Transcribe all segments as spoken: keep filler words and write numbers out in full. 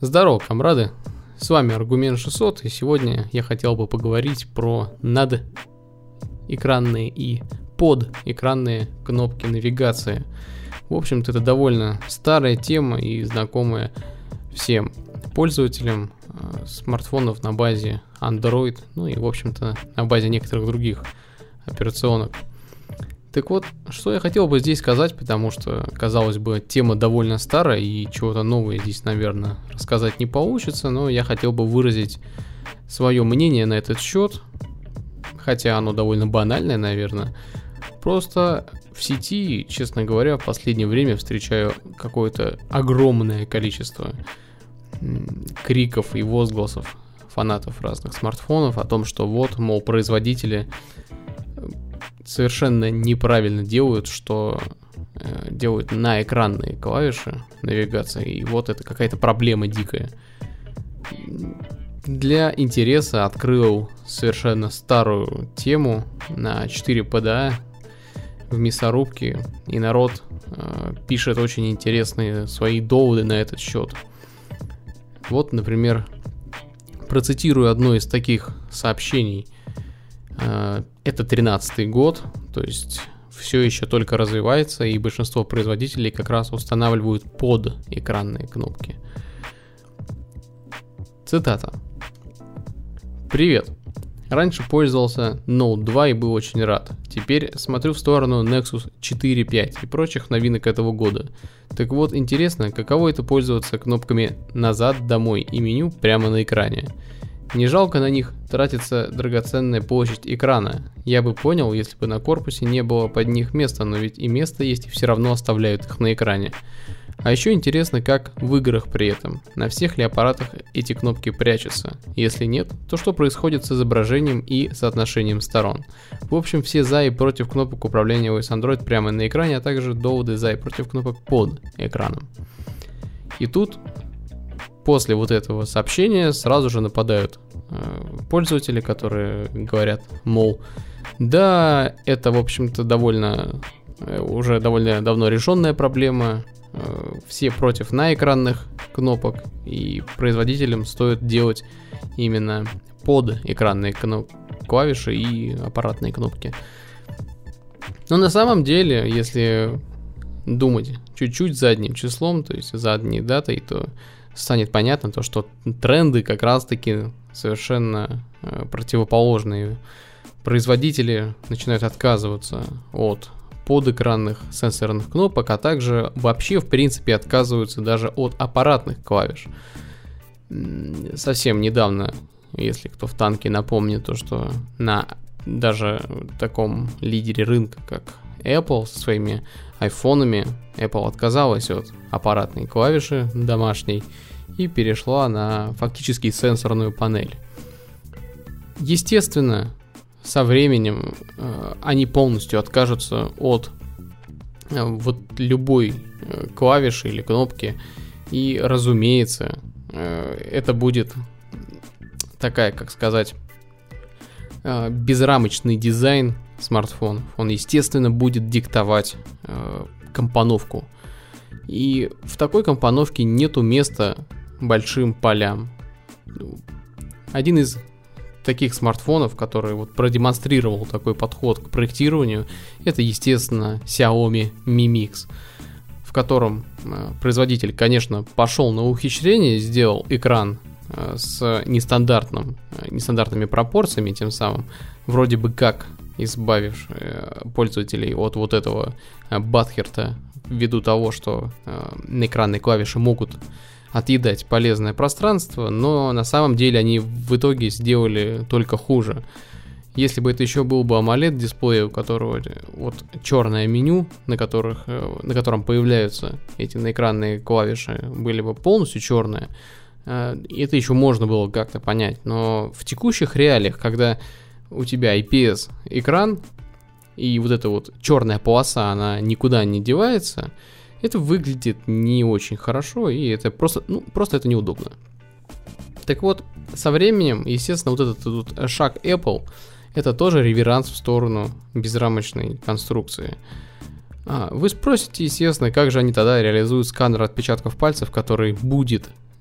Здорово, комрады! С вами Аргумент шестьсот, и сегодня я хотел бы поговорить про надэкранные и подэкранные кнопки навигации. В общем-то, это довольно старая тема и знакомая всем пользователям э, смартфонов на базе Android, ну и, в общем-то, на базе некоторых других операционок. Так вот, что я хотел бы здесь сказать, потому что, казалось бы, тема довольно старая и чего-то новое здесь, наверное, рассказать не получится, но я хотел бы выразить свое мнение на этот счет, хотя оно довольно банальное, наверное. Просто в сети, честно говоря, в последнее время встречаю какое-то огромное количество криков и возгласов фанатов разных смартфонов о том, что вот, мол, производители совершенно неправильно делают, что э, делают на экранные клавиши навигации, и вот это какая-то проблема дикая. Для интереса открыл совершенно старую тему на четыре пэ дэ а в мясорубке, и народ э, пишет очень интересные свои доводы на этот счет. Вот, например, процитирую одно из таких сообщений. Это тринадцатый год, то есть все еще только развивается, и большинство производителей как раз устанавливают подэкранные кнопки. Цитата. «Привет. Раньше пользовался ноут два и был очень рад. Теперь смотрю в сторону Nexus четыре пять и прочих новинок этого года. Так вот, интересно, каково это пользоваться кнопками «Назад», «Домой» и меню прямо на экране. Не жалко на них тратится драгоценная площадь экрана. Я бы понял, если бы на корпусе не было под них места, но ведь и место есть, и все равно оставляют их на экране. А еще интересно, как в играх при этом. На всех ли аппаратах эти кнопки прячутся? Если нет, то что происходит с изображением и соотношением сторон? В общем, все за и против кнопок управления о эс Android прямо на экране, а также доводы за и против кнопок под экраном». И тут, после вот этого сообщения, сразу же нападают э, пользователи, которые говорят, мол, да, это, в общем-то, довольно, э, уже довольно давно решенная проблема, э, все против наэкранных кнопок, и производителям стоит делать именно подэкранные кноп- клавиши и аппаратные кнопки. Но на самом деле, если думать чуть-чуть задним числом, то есть задней датой, то станет понятно то, что тренды как раз-таки совершенно э, противоположные. Производители начинают отказываться от подэкранных сенсорных кнопок, а также вообще в принципе отказываются даже от аппаратных клавиш. Совсем недавно, если кто в танке напомнит, то что на даже таком лидере рынка, как Apple со своими айфонами, Apple отказалась от аппаратной клавиши домашней и перешла на фактически сенсорную панель. Естественно, со временем э, они полностью откажутся от э, вот любой э, клавиши или кнопки, и, разумеется, э, это будет такая, как сказать, э, безрамочный дизайн смартфонов. Он, естественно, будет диктовать э, компоновку. И в такой компоновке нету места большим полям. Один из таких смартфонов, который вот продемонстрировал такой подход к проектированию, это, естественно, Xiaomi Mi Mix, в котором э, производитель, конечно, пошел на ухищрение, сделал экран э, с нестандартным, э, нестандартными пропорциями, тем самым вроде бы как избавив э, пользователей от вот этого э, батхерта ввиду того, что э, экранные клавиши могут отъедать полезное пространство, но на самом деле они в итоге сделали только хуже. Если бы это еще был бы AMOLED дисплей, у которого вот черное меню, на, которых, э, на котором появляются эти наэкранные клавиши, были бы полностью черные, э, это еще можно было как-то понять, но в текущих реалиях, когда у тебя ай пи эс экран, и вот эта вот черная полоса, она никуда не девается, это выглядит не очень хорошо, и это просто, ну, просто это неудобно. Так вот, со временем, естественно, вот этот вот шаг Apple, это тоже реверанс в сторону безрамочной конструкции. А, вы спросите, естественно, как же они тогда реализуют сканер отпечатков пальцев, который будет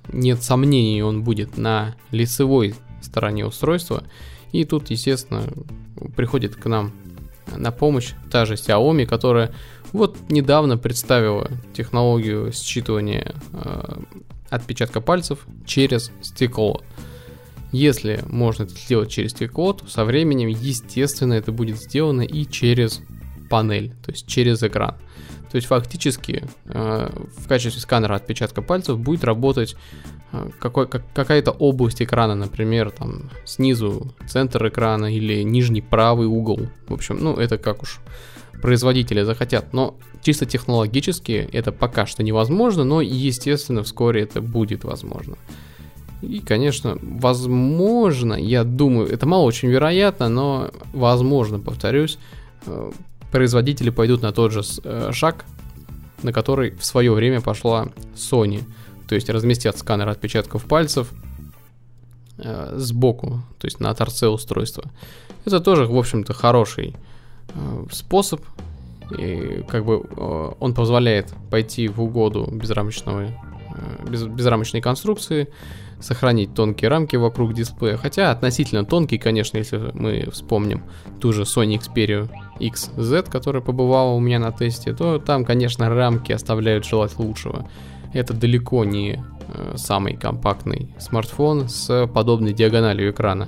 нет сомнений, он будет на лицевой стороне устройства. И тут, естественно, приходит к нам на помощь та же Xiaomi, которая вот недавно представила технологию считывания э, отпечатка пальцев через стекло. Если можно это сделать через стекло, то со временем, естественно, это будет сделано и через панель, то есть через экран. То есть фактически э, в качестве сканера отпечатка пальцев будет работать э, какой, как, какая-то область экрана, например, там снизу центр экрана или нижний правый угол. В общем, ну это как уж производители захотят. Но чисто технологически это пока что невозможно, но естественно вскоре это будет возможно. И, конечно, возможно, я думаю, это мало очень вероятно, но возможно, повторюсь, э, производители пойдут на тот же шаг, на который в свое время пошла Sony. То есть разместят сканер отпечатков пальцев э, сбоку, то есть на торце устройства. Это тоже, в общем-то, хороший э, способ. И как бы э, он позволяет пойти в угоду безрамочного, э, без, безрамочной конструкции, сохранить тонкие рамки вокруг дисплея, хотя относительно тонкий, конечно, если мы вспомним ту же Sony Xperia икс зет, которая побывала у меня на тесте, то там, конечно, рамки оставляют желать лучшего. Это далеко не э, самый компактный смартфон с подобной диагональю экрана.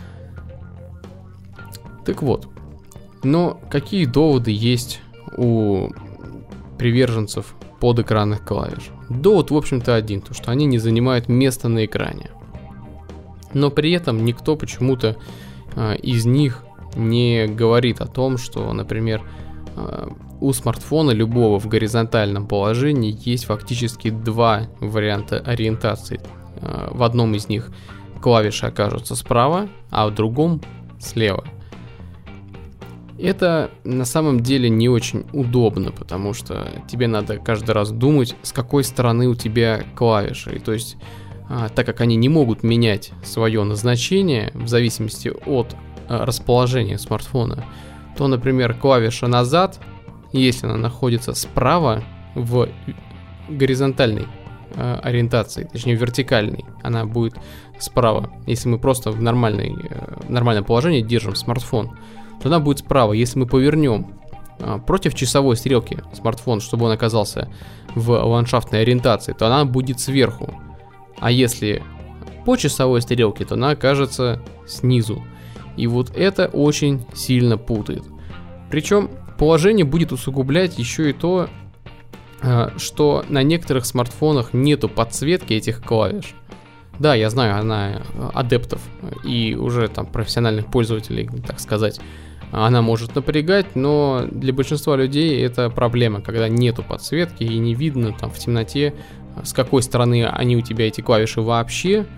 Так вот, но какие доводы есть у приверженцев подэкранных клавиш? Довод, в общем-то, один, то что они не занимают места на экране. Но при этом никто почему-то э, из них не говорит о том, что, например, э, у смартфона любого в горизонтальном положении есть фактически два варианта ориентации. Э, в одном из них клавиши окажутся справа, а в другом слева. Это на самом деле не очень удобно, потому что тебе надо каждый раз думать, с какой стороны у тебя клавиши. И то есть, а, так как они не могут менять свое назначение в зависимости от а, расположения смартфона, то, например, клавиша назад, если она находится справа в горизонтальной а, ориентации, точнее вертикальной, она будет справа. Если мы просто в, нормальной, в нормальном положении держим смартфон, то она будет справа. Если мы повернем а, против часовой стрелки смартфон, чтобы он оказался в ландшафтной ориентации, то она будет сверху. А если по часовой стрелке, то она окажется снизу. И вот это очень сильно путает. Причем положение будет усугублять еще и то, а, что на некоторых смартфонах нету подсветки этих клавиш. Да, я знаю, она адептов и уже там профессиональных пользователей, так сказать, она может напрягать, но для большинства людей это проблема, когда нету подсветки и не видно там в темноте, с какой стороны они у тебя, эти клавиши, вообще,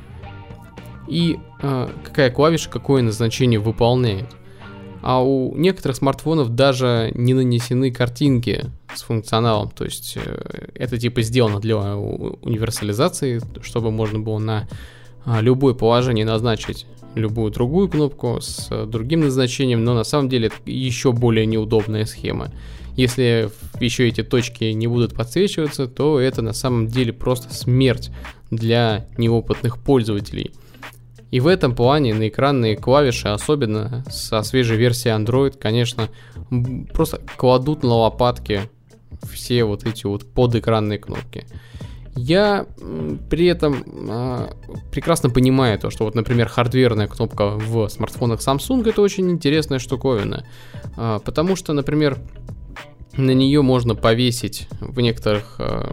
и э, какая клавиша какое назначение выполняет. А у некоторых смартфонов даже не нанесены картинки с функционалом, то есть э, это типа сделано для универсализации, чтобы можно было на э, любое положение назначить любую другую кнопку с э, другим назначением, но на самом деле это еще более неудобная схема. Если еще эти точки не будут подсвечиваться, то это на самом деле просто смерть для неопытных пользователей. И в этом плане наэкранные клавиши, особенно со свежей версии Android, конечно, просто кладут на лопатки все вот эти вот подэкранные кнопки. Я при этом э, прекрасно понимаю то, что вот, например, хардверная кнопка в смартфонах Samsung — это очень интересная штуковина, э, потому что, например, на нее можно повесить в некоторых э,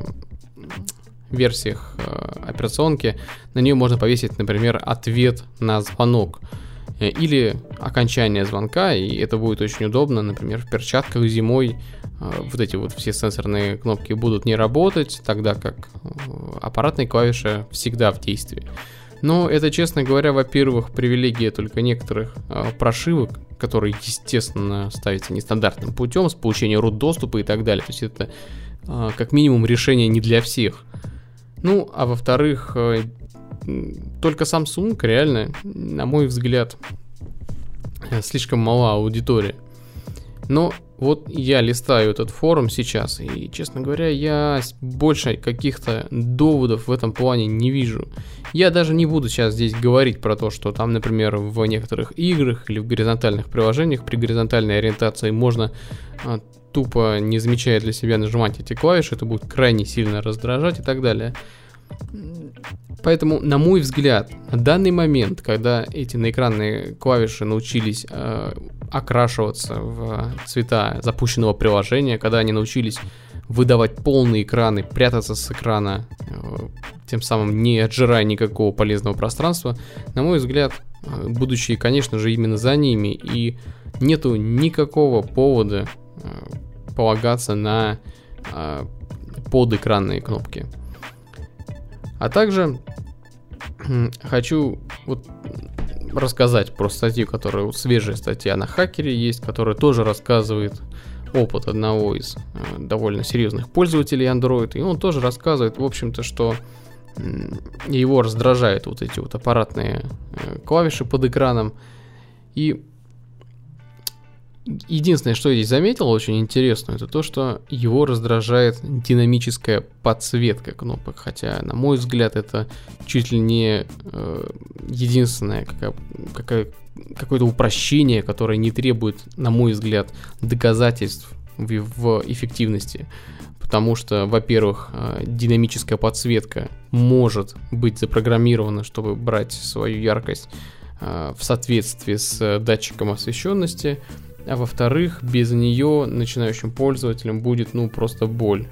версиях э, операционки, на нее можно повесить, например, ответ на звонок э, или окончание звонка, и это будет очень удобно, например, в перчатках зимой э, вот эти вот все сенсорные кнопки будут не работать, тогда как э, аппаратные клавиши всегда в действии. Но это, честно говоря, во-первых, привилегия только некоторых э, прошивок, которые, естественно, ставятся нестандартным путем с получением root доступа и так далее. То есть это э, как минимум решение не для всех. Ну, а во-вторых, э, только Samsung реально, на мой взгляд, э, слишком мала аудитория. Но вот я листаю этот форум сейчас, и, честно говоря, я больше каких-то доводов в этом плане не вижу. Я даже не буду сейчас здесь говорить про то, что там, например, в некоторых играх или в горизонтальных приложениях при горизонтальной ориентации можно а, тупо, не замечая для себя, нажимать эти клавиши, это будет крайне сильно раздражать и так далее. Поэтому, на мой взгляд, на данный момент, когда эти наэкранные клавиши научились э, окрашиваться в цвета запущенного приложения, когда они научились выдавать полные экраны, прятаться с экрана, э, тем самым не отжирая никакого полезного пространства, на мой взгляд, э, будущее, конечно же, именно за ними, и нету никакого повода э, полагаться на э, подэкранные кнопки. А также хочу вот рассказать про статью, которая вот свежая статья на Хакере есть, которая тоже рассказывает опыт одного из э, довольно серьезных пользователей Android, и он тоже рассказывает, в общем-то, что э, его раздражают вот эти вот аппаратные э, клавиши под экраном. И единственное, что я здесь заметил, очень интересно, это то, что его раздражает динамическая подсветка кнопок. Хотя, на мой взгляд, это чуть ли не э, единственное какая, какая, какое-то упрощение, которое не требует, на мой взгляд, доказательств в, в эффективности. Потому что, во-первых, э, динамическая подсветка может быть запрограммирована, чтобы брать свою яркость э, в соответствии с датчиком освещенности. А во-вторых, без нее начинающим пользователям будет, ну, просто боль.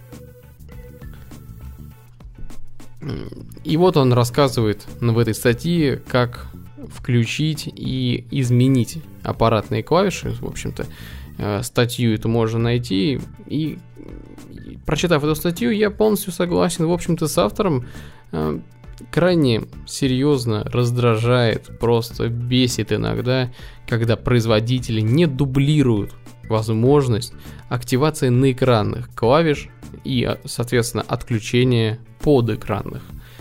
И вот он рассказывает в этой статье, как включить и изменить аппаратные клавиши. В общем-то, статью эту можно найти. И, прочитав эту статью, я полностью согласен, в общем-то, с автором. Крайне серьезно раздражает, просто бесит иногда, когда производители не дублируют возможность активации наэкранных клавиш и, соответственно, отключения подэкранных.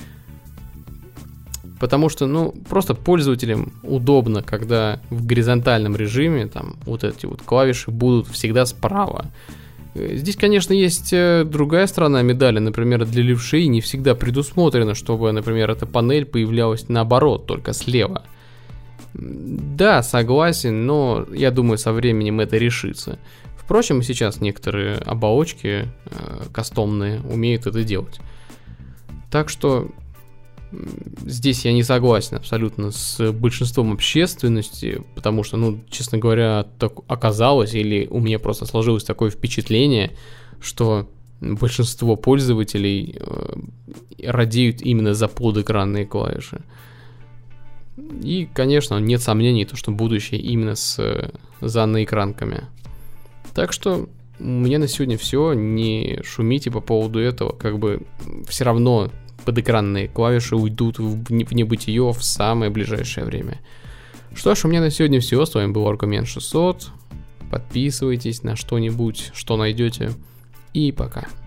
Потому что, ну, просто пользователям удобно, когда в горизонтальном режиме там вот эти вот клавиши будут всегда справа. Здесь, конечно, есть другая сторона медали. Например, для левшей не всегда предусмотрено, чтобы, например, эта панель появлялась наоборот, только слева. Да, согласен, но я думаю, со временем это решится. Впрочем, сейчас некоторые оболочки э, кастомные умеют это делать. Так что здесь я не согласен абсолютно с большинством общественности, потому что, ну, честно говоря, так оказалось, или у меня просто сложилось такое впечатление, что большинство пользователей э, радеют именно за подэкранные клавиши. И, конечно, нет сомнений, то, что будущее именно с, за наэкранками. Так что у меня на сегодня все, не шумите по поводу этого, как бы все равно подэкранные клавиши уйдут в небытие в самое ближайшее время. Что ж, у меня на сегодня все. С вами был Аргумент шестьсот. Подписывайтесь на что-нибудь, что найдете. И пока.